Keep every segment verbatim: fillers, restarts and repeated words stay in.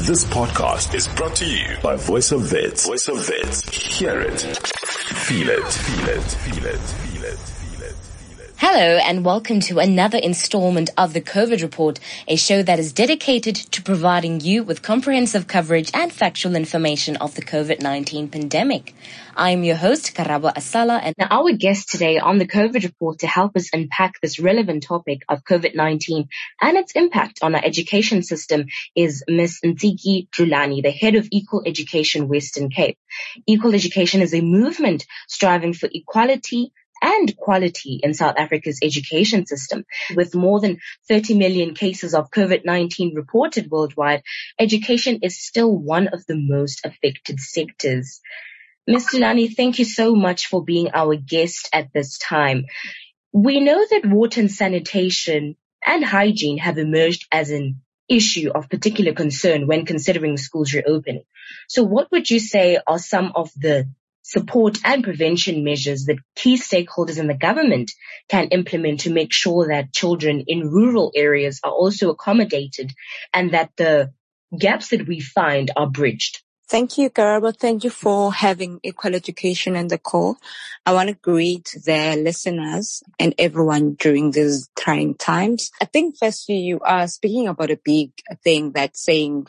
This podcast is brought to you by Voice of Vets. Voice of Vets. Hear it. Feel it. Feel it. Feel it. Feel it. Feel it. Hello and welcome to another installment of the COVID Report, a show that is dedicated to providing you with comprehensive coverage and factual information of the COVID nineteen pandemic. I am your host, Karabo Asala, and our guest today on the COVID Report to help us unpack this relevant topic of COVID nineteen and its impact on our education system is Miz Ntiki Dlulani, the head of Equal Education Western Cape. Equal Education is a movement striving for equality and quality in South Africa's education system. With more than thirty million cases of COVID nineteen reported worldwide, education is still one of the most affected sectors. Miz Dlulani, thank you so much for being our guest at this time. We know that water and sanitation and hygiene have emerged as an issue of particular concern when considering schools reopening. So what would you say are some of the support and prevention measures that key stakeholders in the government can implement to make sure that children in rural areas are also accommodated and that the gaps that we find are bridged? Thank you, Karabo. Thank you for having Equal Education on the call. I want to greet the listeners and everyone during these trying times. I think firstly, you are speaking about a big thing that's saying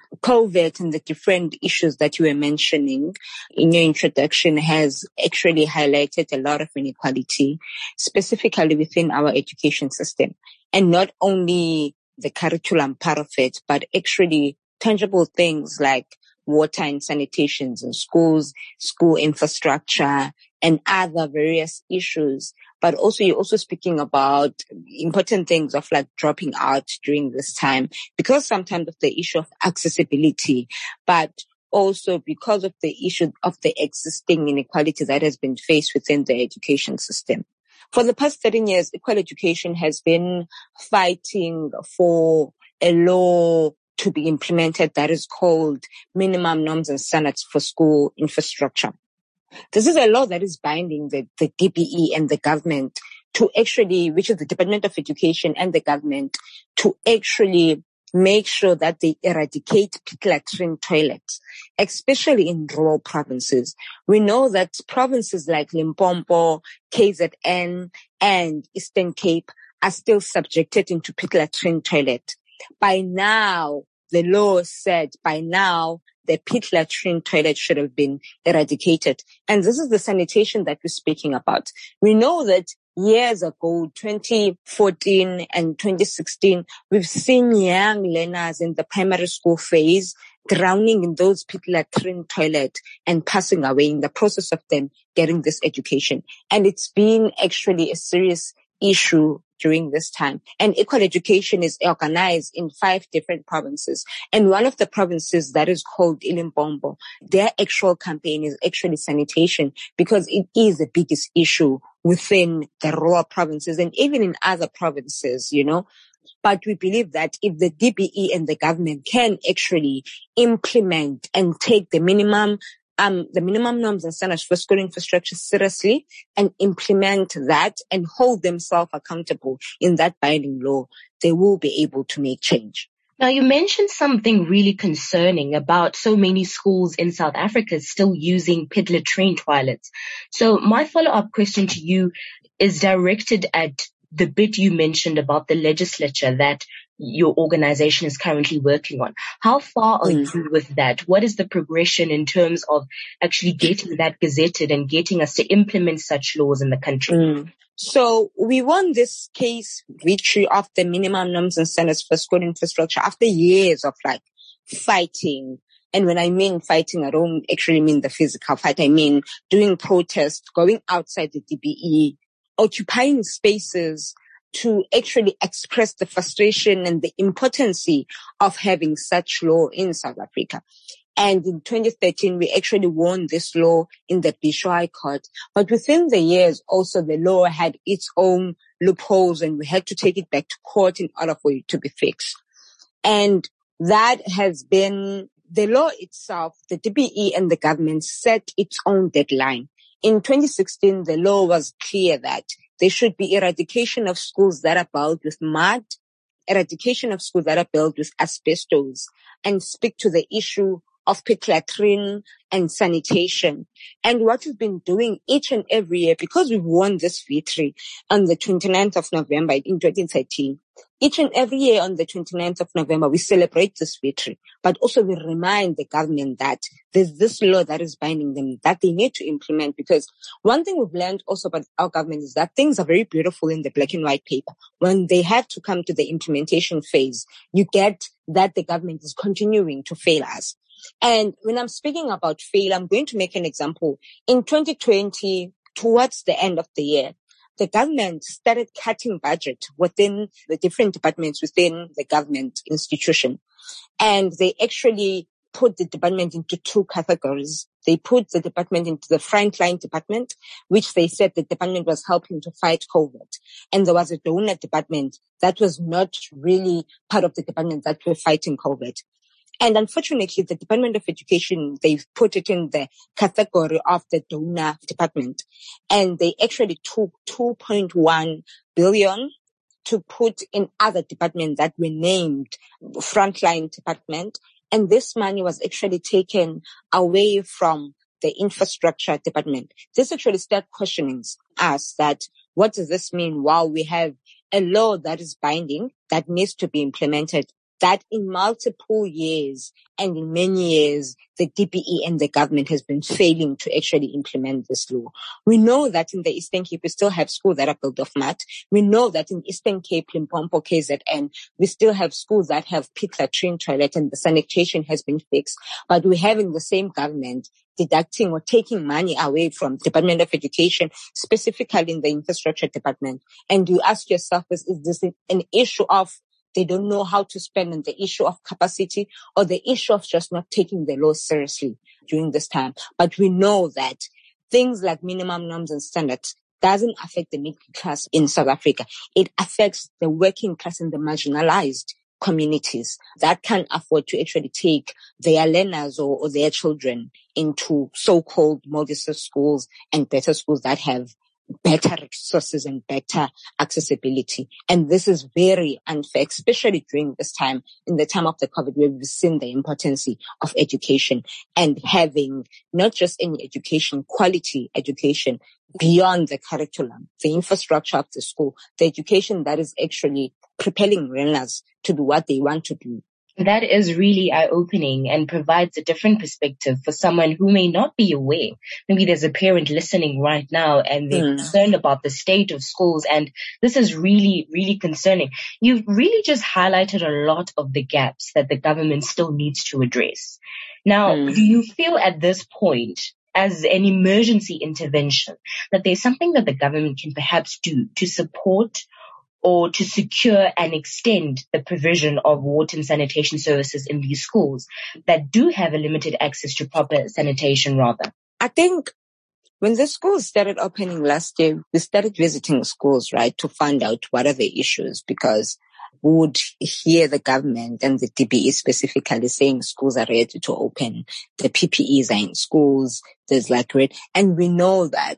COVID and the different issues that you were mentioning in your introduction has actually highlighted a lot of inequality, specifically within our education system. And not only the curriculum part of it, but actually tangible things like water and sanitation in schools, school infrastructure, and other various issues. But also, you're also speaking about important things of like dropping out during this time, because sometimes of the issue of accessibility, but also because of the issue of the existing inequality that has been faced within the education system. For the past thirteen years, Equal Education has been fighting for a law to be implemented that is called Minimum Norms and Standards for School Infrastructure. This is a law that is binding the, the D B E and the government to actually, which is the Department of Education and the government, to actually make sure that they eradicate pit latrine toilets, especially in rural provinces. We know that provinces like Limpopo, K Z N, and Eastern Cape are still subjected into pit latrine toilet. By now, the law said by now the pit latrine toilet should have been eradicated. And this is the sanitation that we're speaking about. We know that years ago, twenty fourteen and twenty sixteen, we've seen young learners in the primary school phase drowning in those pit latrine toilets and passing away in the process of them getting this education. And it's been actually a serious issue during this time. And Equal Education is organized in five different provinces. And one of the provinces that is called Limpopo, their actual campaign is actually sanitation, because it is the biggest issue within the rural provinces and even in other provinces, you know. But we believe that if the D B E and the government can actually implement and take the minimum Um, the minimum norms and standards for school infrastructure seriously and implement that and hold themselves accountable in that binding law, they will be able to make change. Now, you mentioned something really concerning about so many schools in South Africa still using pit latrine toilets. So my follow-up question to you is directed at the bit you mentioned about the legislature that your organization is currently working on. How far are mm. you with that? What is the progression in terms of actually getting that gazetted and getting us to implement such laws in the country? Mm. So we won this case victory of the minimum norms and standards for school infrastructure after years of like fighting. And when I mean fighting, I don't actually mean the physical fight. I mean doing protests, going outside the D B E, occupying spaces to actually express the frustration and the importance of having such law in South Africa. And in twenty thirteen, we actually won this law in the Bhisho High Court. But within the years, also the law had its own loopholes and we had to take it back to court in order for it to be fixed. And that has been the law itself. The D B E and the government set its own deadline. In twenty sixteen, the law was clear that there should be eradication of schools that are built with mud, eradication of schools that are built with asbestos, and speak to the issue of pit latrine and sanitation. And what we've been doing each and every year, because we won this victory on the twenty-ninth of November in twenty thirteen, each and every year on the twenty-ninth of November, we celebrate this victory, but also we remind the government that there's this law that is binding them that they need to implement. Because one thing we've learned also about our government is that things are very beautiful in the black and white paper. When they have to come to the implementation phase, you get that the government is continuing to fail us. And when I'm speaking about fail, I'm going to make an example. In twenty twenty, towards the end of the year, the government started cutting budget within the different departments within the government institution. And they actually put the department into two categories. They put the department into the frontline department, which they said the department was helping to fight COVID. And there was a donor department that was not really part of the department that were fighting COVID. And unfortunately, the Department of Education, they've put it in the category of the donor department. And they actually took two point one billion to put in other departments that were named frontline department. And this money was actually taken away from the infrastructure department. This actually started questioning us that what does this mean while we have a law that is binding that needs to be implemented, that in multiple years and in many years, the D P E and the government has been failing to actually implement this law. We know that in the Eastern Cape, we still have schools that are built of mud. We know that in Eastern Cape, Limpopo, K Z N, we still have schools that have pit latrine toilet and the sanitation has been fixed. But we're having the same government deducting or taking money away from the Department of Education, specifically in the infrastructure department. And you ask yourself, is, is this an issue of they don't know how to spend on the issue of capacity or the issue of just not taking the law seriously during this time? But we know that things like minimum norms and standards doesn't affect the middle class in South Africa. It affects the working class and the marginalized communities that can't afford to actually take their learners or, or their children into so-called modest schools and better schools that have better resources and better accessibility. And this is very unfair, especially during this time, in the time of the COVID, where we've seen the importance of education and having not just any education, quality education beyond the curriculum, the infrastructure of the school, the education that is actually propelling learners to do what they want to do. That is really eye-opening and provides a different perspective for someone who may not be aware. Maybe there's a parent listening right now and they're mm. concerned about the state of schools, and this is really, really concerning. You've really just highlighted a lot of the gaps that the government still needs to address. Now, mm. do you feel at this point, as an emergency intervention, that there's something that the government can perhaps do to support or to secure and extend the provision of water and sanitation services in these schools that do have a limited access to proper sanitation rather? I think when the schools started opening last year, we started visiting schools, right, to find out what are the issues, because we would hear the government and the D P E specifically saying schools are ready to open. The P P Es are in schools. There's like red. And we know that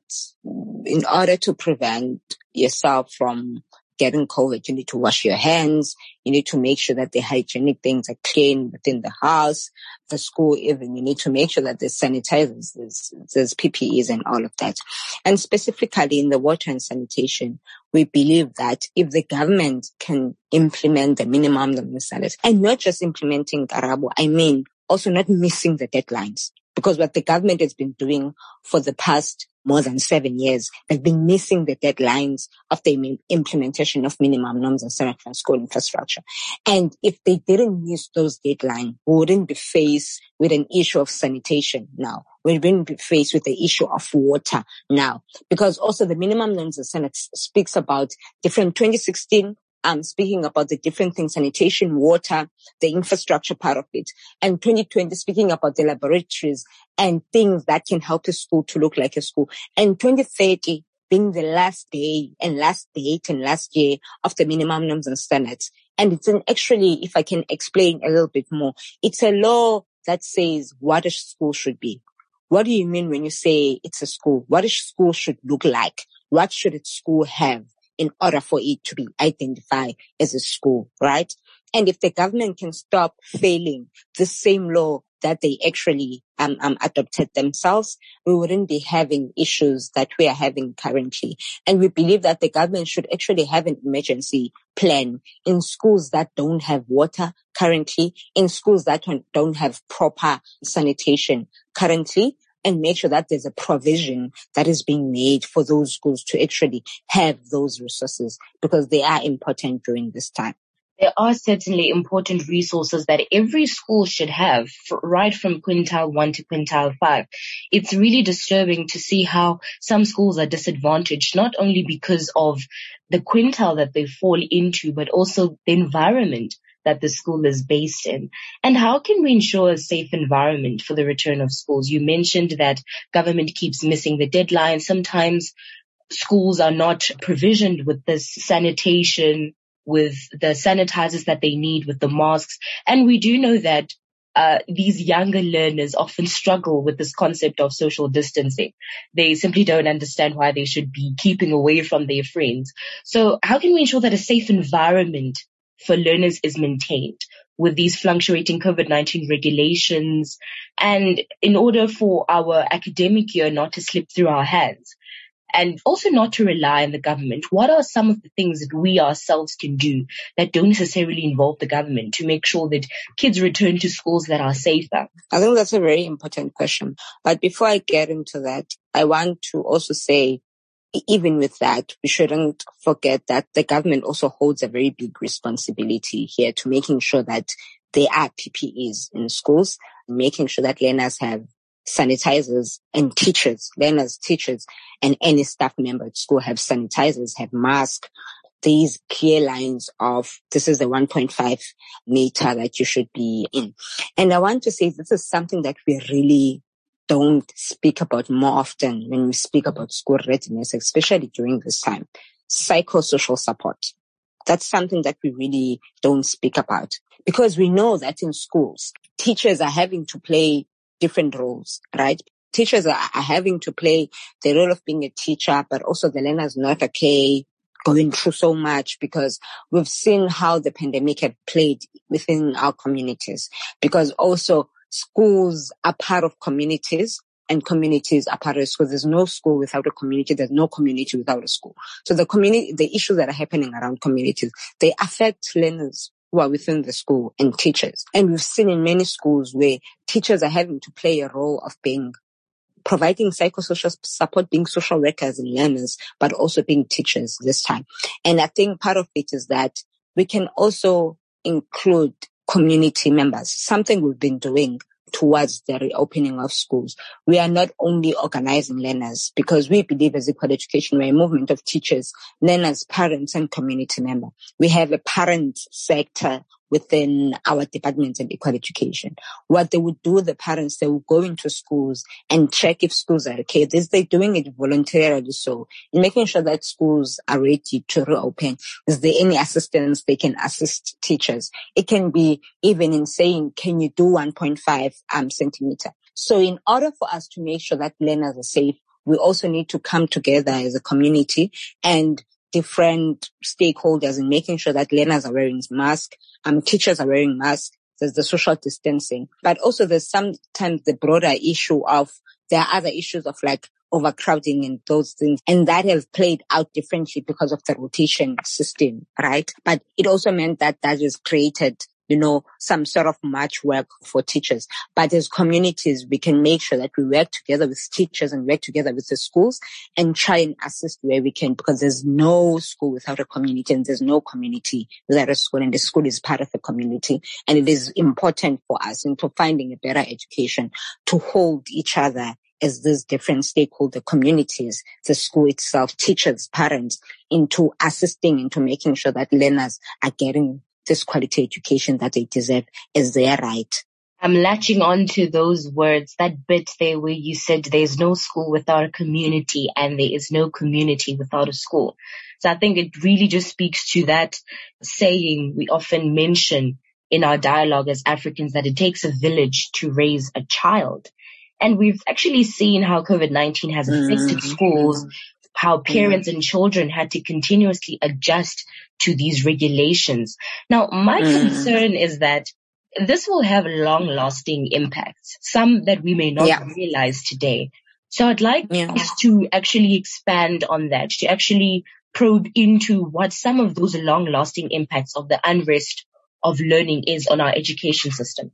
in order to prevent yourself from getting COVID, you need to wash your hands. You need to make sure that the hygienic things are clean within the house, the school even. You need to make sure that there's sanitizers, there's, there's P P Es and all of that. And specifically in the water and sanitation, we believe that if the government can implement the minimum standards, and not just implementing Karabo, I mean also not missing the deadlines. Because what the government has been doing for the past more than seven years, they've been missing the deadlines of the implementation of minimum norms and standards for school infrastructure. And if they didn't miss those deadlines, we wouldn't be faced with an issue of sanitation now. We wouldn't be faced with the issue of water now. Because also the minimum norms and standards speaks about different twenty sixteen Um, speaking about the different things, sanitation, water, the infrastructure part of it. And twenty twenty, speaking about the laboratories and things that can help a school to look like a school. And twenty thirty being the last day and last date and last year of the minimum norms and standards. And it's an actually, if I can explain a little bit more, it's a law that says what a school should be. What do you mean when you say it's a school? What a school should look like? What should its school have in order for it to be identified as a school, right? And if the government can stop failing the same law that they actually um, um, adopted themselves, we wouldn't be having issues that we are having currently. And we believe that the government should actually have an emergency plan in schools that don't have water currently, in schools that don't have proper sanitation currently, and make sure that there's a provision that is being made for those schools to actually have those resources, because they are important during this time. There are certainly important resources that every school should have, right from quintile one to quintile five. It's really disturbing to see how some schools are disadvantaged, not only because of the quintile that they fall into, but also the environment that the school is based in. And how can we ensure a safe environment for the return of schools? You mentioned that government keeps missing the deadline. Sometimes schools are not provisioned with this sanitation, with the sanitizers that they need, with the masks. And we do know that uh, these younger learners often struggle with this concept of social distancing. They simply don't understand why they should be keeping away from their friends. So how can we ensure that a safe environment for learners is maintained with these fluctuating COVID nineteen regulations, and in order for our academic year not to slip through our hands? And also not to rely on the government. What are some of the things that we ourselves can do that don't necessarily involve the government to make sure that kids return to schools that are safer? I think that's a very important question. But before I get into that, I want to also say, even with that, we shouldn't forget that the government also holds a very big responsibility here to making sure that there are P P Es in schools, making sure that learners have sanitizers, and teachers, learners, teachers, and any staff member at school have sanitizers, have masks, these clear lines of this is the one point five meter that you should be in. And I want to say this is something that we really don't speak about more often when we speak about school readiness, especially during this time. Psychosocial support. That's something that we really don't speak about, because we know that in schools, teachers are having to play different roles, right? Teachers are, are having to play the role of being a teacher, but also the learners not okay, going through so much, because we've seen how the pandemic had played within our communities, because also schools are part of communities and communities are part of schools. There's no school without a community. There's no community without a school. So the community, the issues that are happening around communities, they affect learners who are within the school and teachers. And we've seen in many schools where teachers are having to play a role of being, providing psychosocial support, being social workers and learners, but also being teachers this time. And I think part of it is that we can also include community members, something we've been doing towards the reopening of schools. We are not only organizing learners, because we believe as Equal Education, we're a movement of teachers, learners, parents, and community members. We have a parent sector within our departments in Equal Education. What they would do, the parents, they will go into schools and check if schools are okay. This, they're doing it voluntarily, so in making sure that schools are ready to reopen. Is there any assistance they can assist teachers? It can be even in saying, can you do one point five um, centimeter? So in order for us to make sure that learners are safe, we also need to come together as a community and different stakeholders in making sure that learners are wearing masks, um, teachers are wearing masks, there's the social distancing, but also there's sometimes the broader issue of, there are other issues of like overcrowding and those things, and that have played out differently because of the rotation system, right? But it also meant that that has created, you know, some sort of much work for teachers. But as communities, we can make sure that we work together with teachers and work together with the schools and try and assist where we can, because there's no school without a community and there's no community without a school, and the school is part of the community. And it is important for us into finding a better education to hold each other as these different stakeholder communities, the school itself, teachers, parents, into assisting, into making sure that learners are getting this quality education that they deserve as their right. I'm latching on to those words, that bit there where you said there's no school without a community and there is no community without a school. So I think it really just speaks to that saying we often mention in our dialogue as Africans, that it takes a village to raise a child. And we've actually seen how COVID nineteen has affected mm-hmm. schools how parents mm. and children had to continuously adjust to these regulations. Now, my mm. concern is that this will have long-lasting impacts, some that we may not yeah. realize today. So I'd like yeah. us to actually expand on that, to actually probe into what some of those long-lasting impacts of the unrest of learning is on our education system.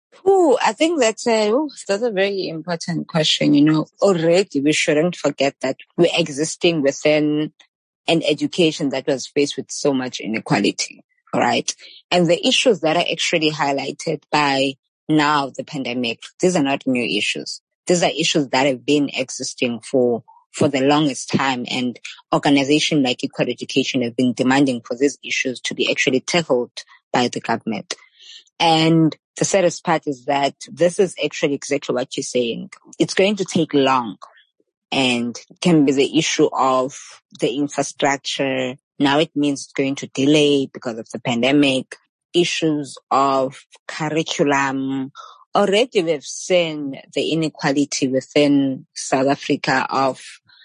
Oh, I think that's a, ooh, that's a very important question. You know, already we shouldn't forget that we're existing within an education that was faced with so much inequality, right? And the issues that are actually highlighted by now the pandemic, these are not new issues. These are issues that have been existing for for the longest time, and organizations like Equal Education have been demanding for these issues to be actually tackled by the government. And the saddest part is that this is actually exactly what you're saying. It's going to take long, and it can be the issue of the infrastructure. Now it means it's going to delay because of the pandemic, issues of curriculum. Already we've seen the inequality within South Africa of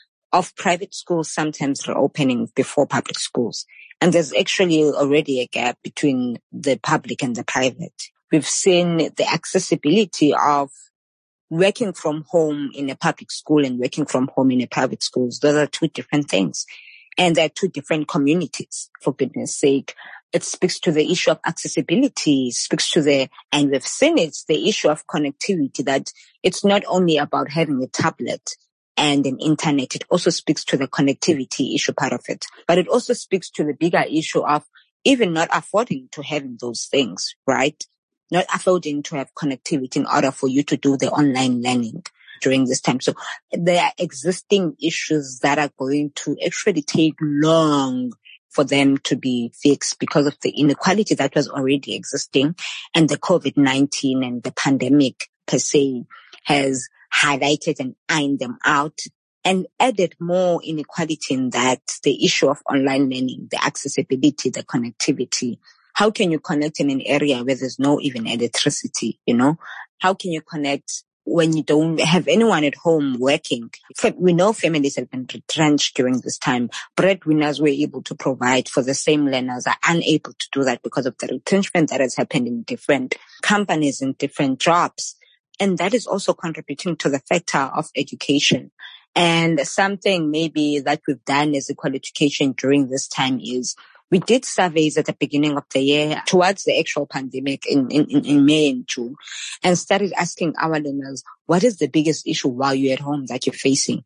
of private schools sometimes reopening before public schools. And there's actually already a gap between the public and the private. We've seen the accessibility of working from home in a public school and working from home in a private school. Those are two different things. And they're two different communities, for goodness sake. It speaks to the issue of accessibility, speaks to the, and we've seen it's the issue of connectivity, that it's not only about having a tablet and an internet. It also speaks to the connectivity issue part of it. But it also speaks to the bigger issue of even not affording to having those things, right? Not affording to have connectivity in order for you to do the online learning during this time. So there are existing issues that are going to actually take long for them to be fixed because of the inequality that was already existing, and the COVID nineteen and the pandemic per se has highlighted and ironed them out and added more inequality in that, the issue of online learning, the accessibility, the connectivity. How can you connect in an area where there's no even electricity, you know? How can you connect when you don't have anyone at home working? We know families have been retrenched during this time. Breadwinners were able to provide for the same learners are unable to do that because of the retrenchment that has happened in different companies and different jobs. And that is also contributing to the factor of education. And something maybe that we've done as Equal Education during this time is we did surveys at the beginning of the year towards the actual pandemic in, in, in May and June, and started asking our learners, what is the biggest issue while you're at home that you're facing?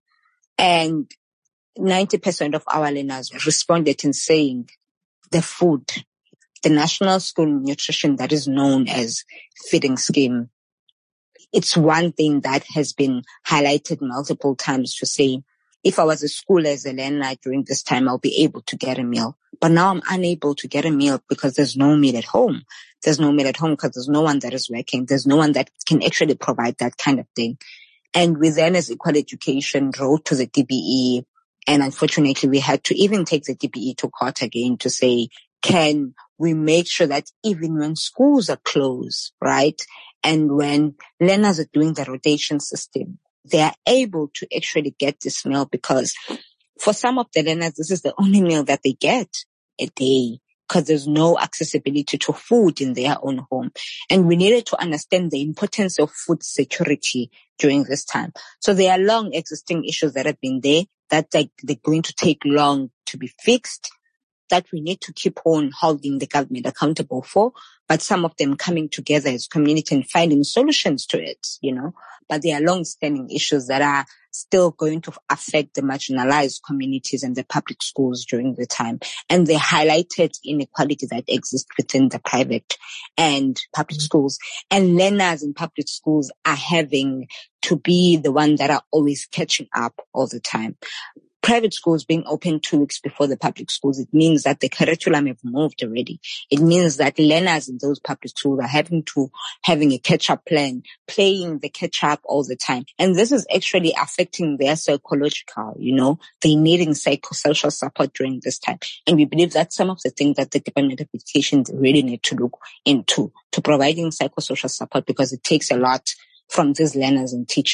And ninety percent of our learners responded in saying the food, the National School Nutrition that is known as feeding scheme. It's one thing that has been highlighted multiple times to say, if I was at school as a learner during this time, I'll be able to get a meal. But now I'm unable to get a meal because there's no meal at home. There's no meal at home because there's no one that is working. There's no one that can actually provide that kind of thing. And we then, as Equal Education, wrote to the D B E. And unfortunately, we had to even take the D B E to court again to say, can we make sure that even when schools are closed, right, and when learners are doing the rotation system, they are able to actually get this meal, because for some of the learners, this is the only meal that they get a day because there's no accessibility to food in their own home. And we needed to understand the importance of food security during this time. So there are long existing issues that have been there that like, they're going to take long to be fixed, that we need to keep on holding the government accountable for, but some of them coming together as community and finding solutions to it, you know. But there are long-standing issues that are still going to affect the marginalized communities and the public schools during the time. And they highlighted inequality that exists within the private and public schools. And learners in public schools are having to be the ones that are always catching up all the time. Private schools being open two weeks before the public schools, it means that the curriculum have moved already. It means that learners in those public schools are having to, having a catch-up plan, playing the catch-up all the time. And this is actually affecting their psychological, you know, they needing psychosocial support during this time. And we believe that some of the things that the Department of Education really need to look into, to providing psychosocial support, because it takes a lot from these learners and teachers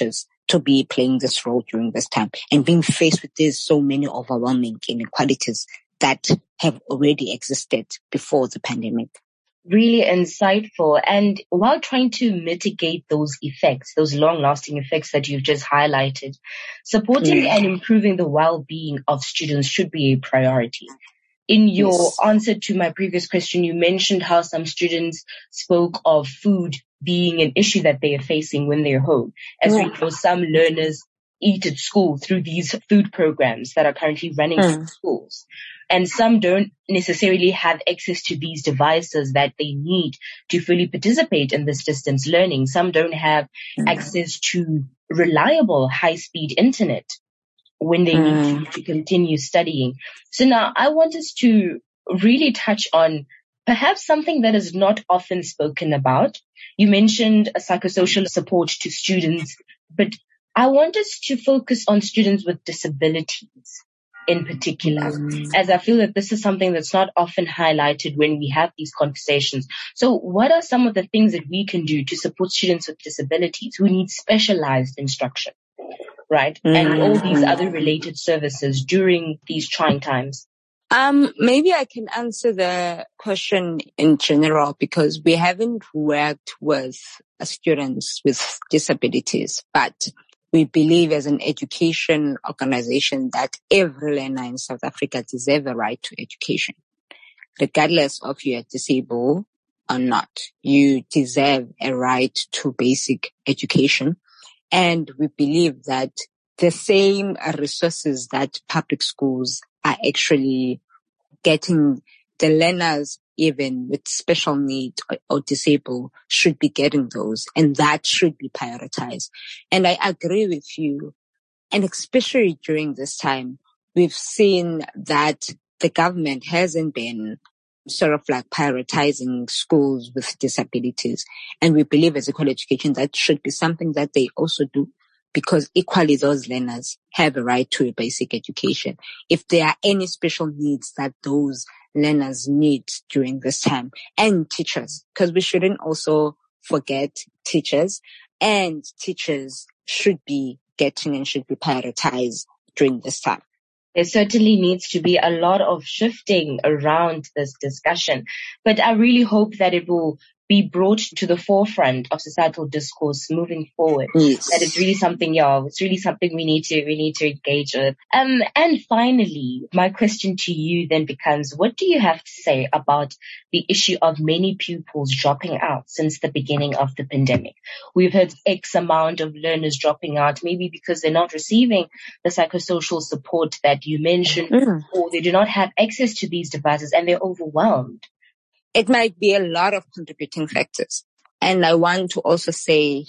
to be playing this role during this time and being faced with these so many overwhelming inequalities that have already existed before the pandemic. Really insightful. And while trying to mitigate those effects, those long-lasting effects that you've just highlighted, supporting Yeah. and improving the well-being of students should be a priority. In your Yes. answer to my previous question, you mentioned how some students spoke of food being an issue that they are facing when they're home. As Yeah. we know, some learners eat at school through these food programs that are currently running Mm. in schools. And some don't necessarily have access to these devices that they need to fully participate in this distance learning. Some don't have Mm. access to reliable high-speed internet when they Mm. need to, to continue studying. So now I want us to really touch on perhaps something that is not often spoken about. You mentioned a psychosocial support to students, but I want us to focus on students with disabilities in particular, Mm. as I feel that this is something that's not often highlighted when we have these conversations. So what are some of the things that we can do to support students with disabilities who need specialized instruction, right? Mm. And all these other related services during these trying times? Um, maybe I can answer the question in general because we haven't worked with students with disabilities, but we believe as an education organization that every learner in South Africa deserves a right to education. Regardless of you are disabled or not, you deserve a right to basic education. And we believe that the same resources that public schools are actually getting, the learners even with special needs or, or disabled should be getting those, and that should be prioritized. And I agree with you. And especially during this time, we've seen that the government hasn't been sort of like prioritizing schools with disabilities. And we believe as equal education that should be something that they also do, because equally those learners have a right to a basic education. If there are any special needs that those learners need during this time, and teachers, because we shouldn't also forget teachers, and teachers should be getting and should be prioritized during this time. There certainly needs to be a lot of shifting around this discussion, but I really hope that it will be brought to the forefront of societal discourse moving forward. Yes. That it's really something, yeah, it's really something we need to, we need to engage with. Um, and finally, my question to you then becomes, what do you have to say about the issue of many pupils dropping out since the beginning of the pandemic? We've heard X amount of learners dropping out, maybe because they're not receiving the psychosocial support that you mentioned, Mm. or they do not have access to these devices and they're overwhelmed. It might be a lot of contributing factors. And I want to also say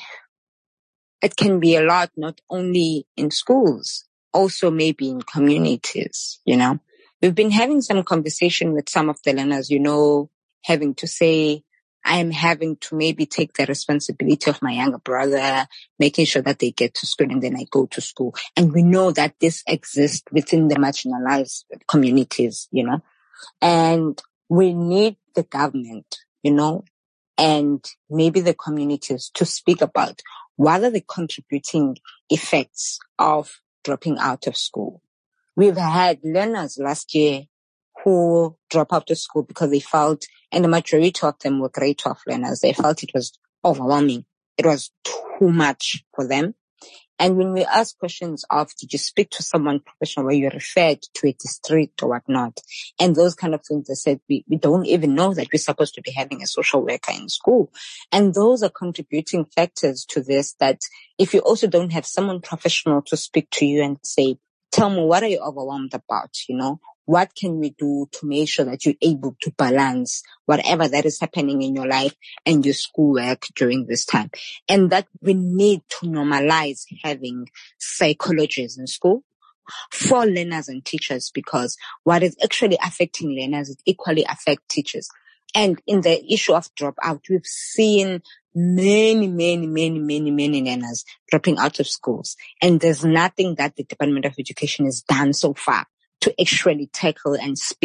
it can be a lot not only in schools, also maybe in communities, you know. We've been having some conversation with some of the learners, you know, having to say, I am having to maybe take the responsibility of my younger brother, making sure that they get to school and then I go to school. And we know that this exists within the marginalized communities, you know, and we need the government, you know, and maybe the communities to speak about what are the contributing effects of dropping out of school. We've had learners last year who drop out of school because they felt, and the majority of them were grade twelve learners, they felt it was overwhelming. It was too much for them. And when we ask questions of, did you speak to someone professional where you referred to a district or whatnot, and those kind of things, they said, we, we don't even know that we're supposed to be having a social worker in school. And those are contributing factors to this, that if you also don't have someone professional to speak to you and say, tell me, what are you overwhelmed about? You know, what can we do to make sure that you're able to balance whatever that is happening in your life and your schoolwork during this time? And that we need to normalize having psychologists in school for learners and teachers, because what is actually affecting learners, it equally affects teachers. And in the issue of dropout, we've seen many, many, many, many, many learners dropping out of schools. And there's nothing that the Department of Education has done so far to actually tackle and speak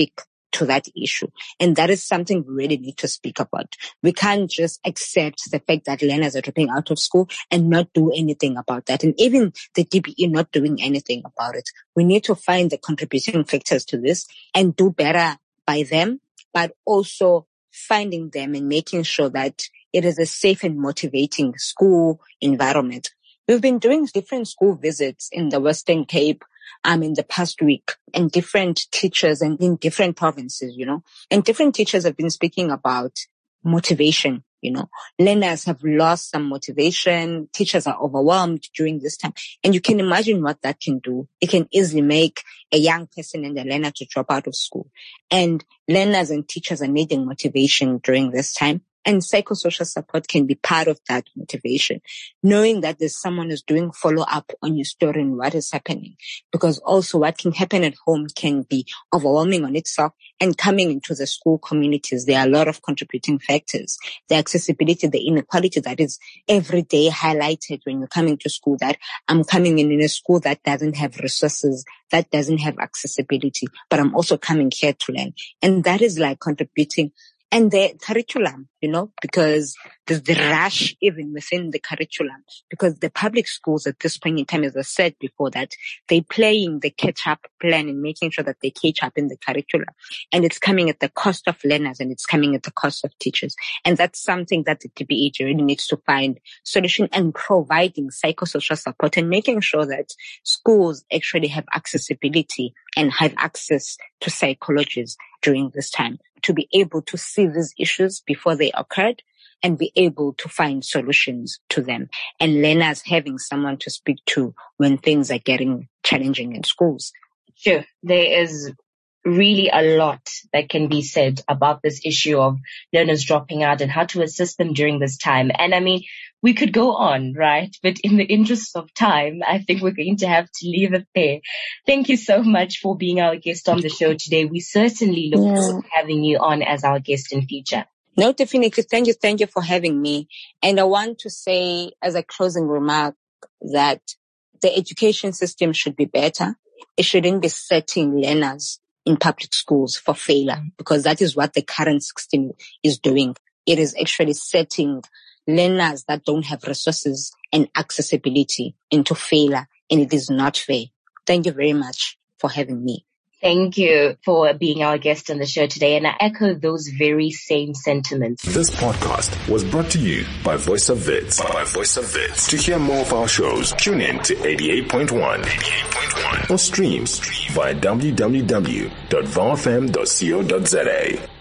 to that issue. And that is something we really need to speak about. We can't just accept the fact that learners are dropping out of school and not do anything about that. And even the D B E not doing anything about it. We need to find the contributing factors to this and do better by them, but also finding them and making sure that it is a safe and motivating school environment. We've been doing different school visits in the Western Cape um, in the past week, and different teachers and in different provinces, you know, and different teachers have been speaking about motivation. You know, learners have lost some motivation. Teachers are overwhelmed during this time. And you can imagine what that can do. It can easily make a young person and a learner to drop out of school. And learners and teachers are needing motivation during this time. And psychosocial support can be part of that motivation. Knowing that there's someone who's doing follow-up on your story and what is happening. Because also what can happen at home can be overwhelming on itself. And coming into the school communities, there are a lot of contributing factors. The accessibility, the inequality that is every day highlighted when you're coming to school, that I'm coming in in a school that doesn't have resources, that doesn't have accessibility, but I'm also coming here to learn. And that is like contributing. And the curriculum, you know, because there's the rush even within the curriculum, because the public schools at this point in time, as I said before, that they're playing the catch-up plan and making sure that they catch up in the curriculum. And it's coming at the cost of learners and it's coming at the cost of teachers. And that's something that the D B E really needs to find solution, and providing psychosocial support and making sure that schools actually have accessibility and have access to psychologists during this time, to be able to see these issues before they occurred and be able to find solutions to them. And learners having someone to speak to when things are getting challenging in schools. Sure. There is really a lot that can be said about this issue of learners dropping out and how to assist them during this time. And I mean, we could go on, right? But in the interest of time, I think we're going to have to leave it there. Thank you so much for being our guest on the show today. We certainly look yeah. forward to having you on as our guest in future. No, definitely. Thank you. Thank you for having me. And I want to say as a closing remark that the education system should be better. It shouldn't be setting learners in public schools for failure, because that is what the current system is doing. It is actually setting learners that don't have resources and accessibility into failure, and it is not fair. Thank you very much for having me. Thank you for being our guest on the show today, and I echo those very same sentiments. This podcast was brought to you by Voice of Wits. By Voice of Wits. To hear more of our shows, tune in to eighty-eight point one. eighty-eight point one. Or stream via w w w dot v o f m dot co dot z a.